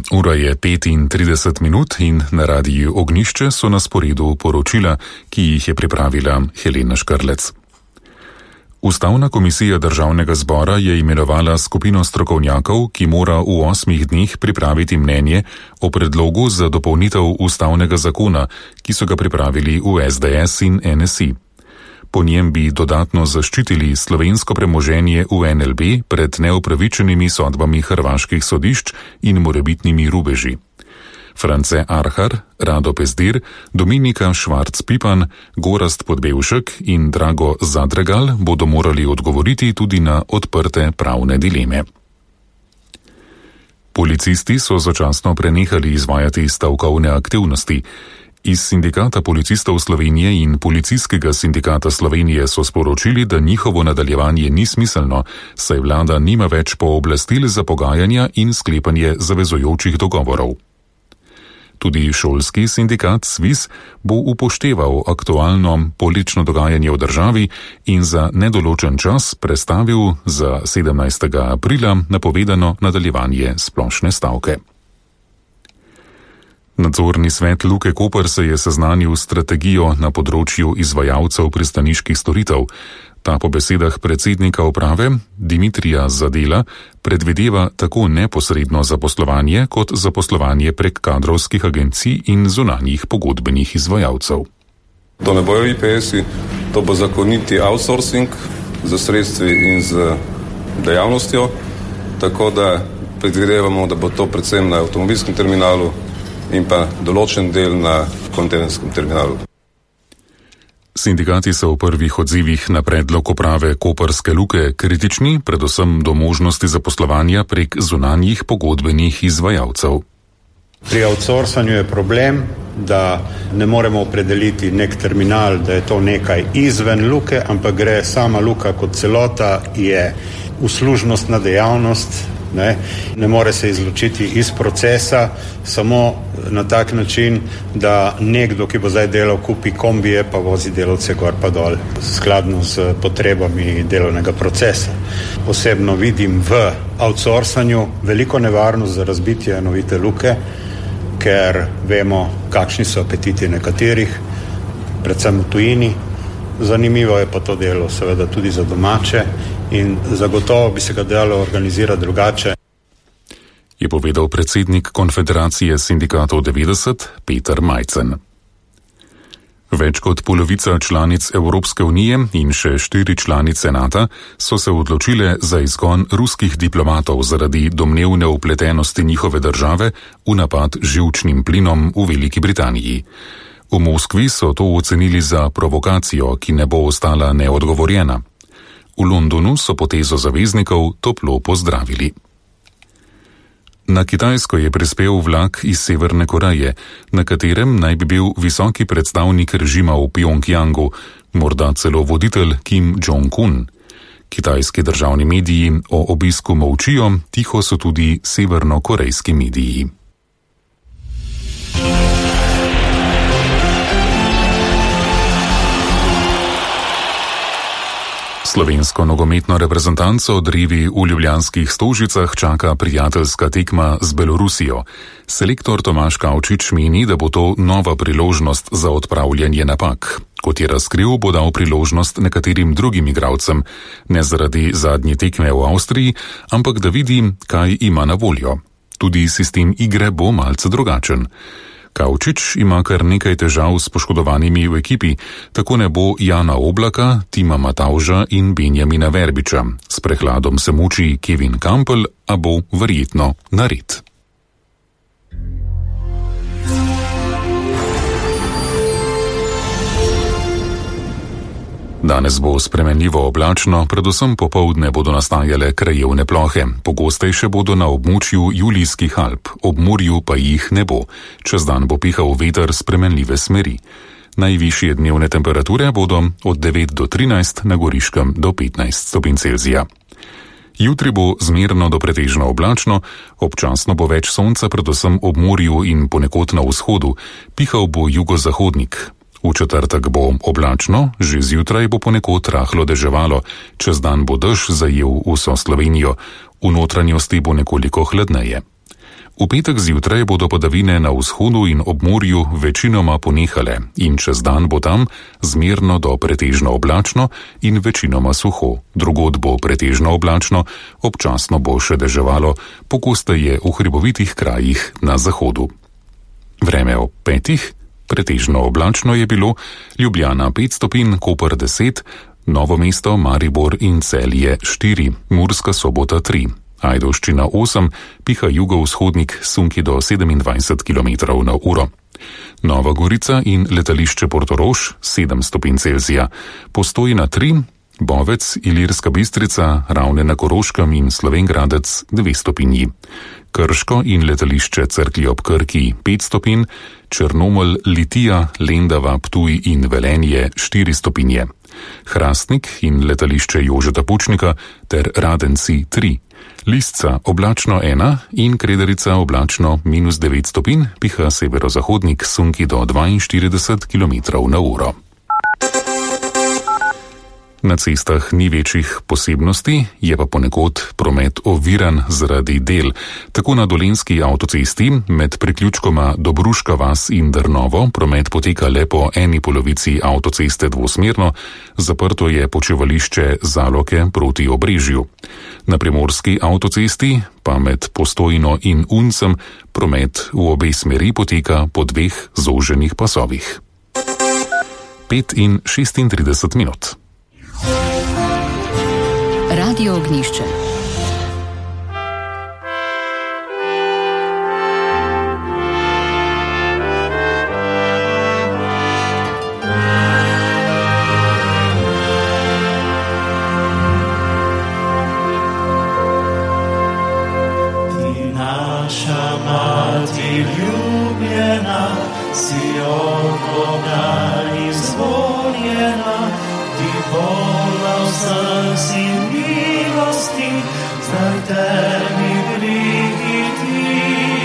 ura je 35 minut in na radiju Ognjišče so na sporedu poročila, ki jih je pripravila Helena Škrlec. Ustavna komisija Državnega zbora je imenovala skupino strokovnjakov, ki mora v 8 dneh pripraviti mnenje o predlogu za dopolnitev ustavnega zakona, ki so ga pripravili v SDS in NSI. Po njem bi dodatno zaščitili slovensko premoženje v NLB pred neupravičenimi sodbami hrvaških sodišč in morebitnimi rubeži. France Arhar, Rado Pezdir, Dominika Švarc-Pipan, Gorazd Podbevšek in Drago Zadregal bodo morali odgovoriti tudi na odprte pravne dileme. Policisti so začasno prenehali izvajati stavkovne aktivnosti. Iz Sindikata policistov Slovenije in Policijskega sindikata Slovenije so sporočili, da njihovo nadaljevanje ni smiselno, saj vlada nima več pooblastil za pogajanja in sklepanje zavezujočih dogovorov. Tudi šolski sindikat SVIS bo upošteval aktualno politično dogajanje v državi in za nedoločen čas prestavil za 17. aprila napovedano nadaljevanje splošne stavke. Nadzorni svet Luke Koper se je seznanil s strategijo na področju izvajalcev pristaniških storitev. Ta po besedah predsednika uprave Dimitrija Zadela predvideva tako neposredno zaposlovanje kot zaposlovanje prek kadrovskih agencij in zunanjih pogodbenih izvajalcev. To ne bojo IPS-i, to bo zakoniti outsourcing z sredstvi in z dejavnostjo, tako da predvidevamo, da bo to predvsem na avtomobilskem terminalu in pa določen del na kontejnerskem terminalu. Sindikati so v prvih odzivih na predlog uprave Koperske luke kritični, predvsem do možnosti zaposlovanja prek zunanjih pogodbenih izvajalcev. Pri outsourcanju je problem, da ne moremo opredeliti nek terminal, da je to nekaj izven luke, ampak gre sama luka kot celota, je uslužnostna dejavnost, ne more se izločiti iz procesa samo na tak način, da nekdo, ki bo zdaj delal, kupi kombije pa vozi delavce gor pa dol skladno z potrebami delovnega procesa. Osebno vidim v outsourcanju veliko nevarnost za razbitje enovite luke, ker vemo, kakšni so apetiti nekaterih, predvsem v tujini. Zanimivo je pa to delo seveda tudi za domače in zagotovo bi se ga dalo organizirati drugače. Je povedal predsednik Konfederacije sindikatov 90 Peter Majcen. Več kot polovica članic Evropske unije in še 4 članice NATO so se odločile za izgon ruskih diplomatov zaradi domnevne vpletenosti njihove države v napad z živčnim plinom v Veliki Britaniji. V Moskvi so to ocenili za provokacijo, ki ne bo ostala neodgovorjena. V Londonu so potezo zaveznikov toplo pozdravili. Na Kitajsko je prispel vlak iz Severne Koreje, na katerem naj bi bil visoki predstavnik režima v Pjongjangu, morda celo voditelj Kim Jong-un. Kitajski državni mediji o obisku molčijo, tiho so tudi severnokorejski mediji. Slovensko nogometno reprezentanco Drivi v Ljubljanskih Stožicah čaka prijateljska tekma z Belorusijo. Selektor Tomaž Kavčič meni, da bo to nova priložnost za odpravljanje napak. Kot je razkril, bo dal priložnost nekaterim drugim igralcem, ne zaradi zadnje tekme v Avstriji, ampak da vidi, kaj ima na voljo. Tudi sistem igre bo malce drugačen. Kavčič ima kar nekaj težav s poškodovanimi v ekipi, tako ne bo Jana Oblaka, Tima Matavža in Benjamina Verbiča. S prehladom se muči Kevin Campbell, a bo verjetno nared. Danes bo spremenljivo oblačno, predvsem popoldne bodo nastajale krajevne plohe. Pogostejše bodo na območju Julijskih Alp, ob morju pa jih ne bo. Čez dan bo pihal veter spremenljive smeri. Najvišje dnevne temperature bodo od 9 do 13, na Goriškem do 15 stopinj Celzija. Jutri bo zmerno do pretežno oblačno, občasno bo več sonca predvsem ob morju in ponekod na vzhodu, pihal bo jugozahodnik. V četrtek bo oblačno, že zjutraj bo ponekod rahlo deževalo, čez dan bo dež zajel vso Slovenijo, v notranjosti bo nekoliko hladneje. V petek zjutraj bodo padavine na vzhodu in ob morju večinoma ponehale in čez dan bo tam zmerno do pretežno oblačno in večinoma suho. Drugod bo pretežno oblačno, občasno bo še deževalo, pogosteje v hribovitih krajih na zahodu. Vreme ob 5. Pretežno oblačno je bilo, Ljubljana 5 stopinj, Koper 10, Novo mesto, Maribor in Celje 4, Murska Sobota 3. Ajdovščina 8, piha jugovzhodnik sunki do 27 km na uro. Nova Gorica in letališče Portorož 7 stopinj Celzija, Postojna 3, Bovec, Ilirska Bistrica, Ravne na Koroškem in Slovenj Gradec 2 stopinji. Krško in letališče Cerklje ob Krki 5 stopinj, Črnomelj, Litija, Lendava, Ptuj in Velenje 4 stopinje. Hrastnik in letališče Jožeta Pučnika ter Radenci 3. Lisca oblačno 1 in Kredarica oblačno -9 stopinj, piha severozahodnik sunki do 42 km na uro. Na cestah ni večjih posebnosti, je pa ponekod promet oviran zaradi del. Tako na Dolenjski avtocesti med priključkoma Dobruška vas in Drnovo promet poteka le po eni polovici avtoceste dvosmerno, zaprto je počivališče Zaloke proti Obrežju. Na Primorski avtocesti pa med Postojno in Uncem promet v obe smeri poteka po 2 zoženih pasovih. 5:36 minut. Radio Ognjišče. Ti naša mati ljubljena, si od Boga izvoljena, ti polna vseh si milosti, zdaj tebi veliki ti.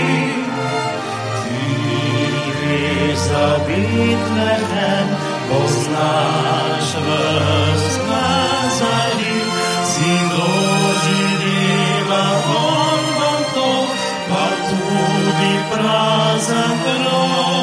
Ti greš za Betlehem, poznaš ves Nazarij, si doživela on to, pa tudi prazen grob.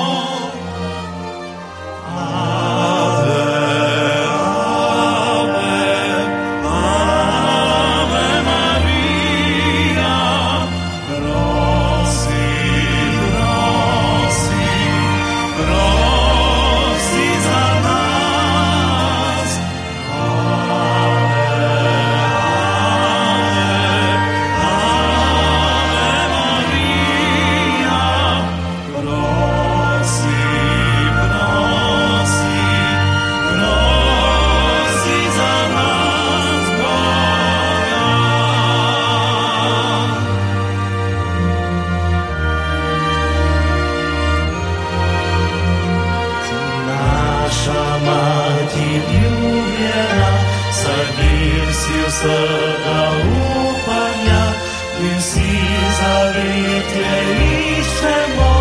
Vsega upanja in si zavetje iščemo.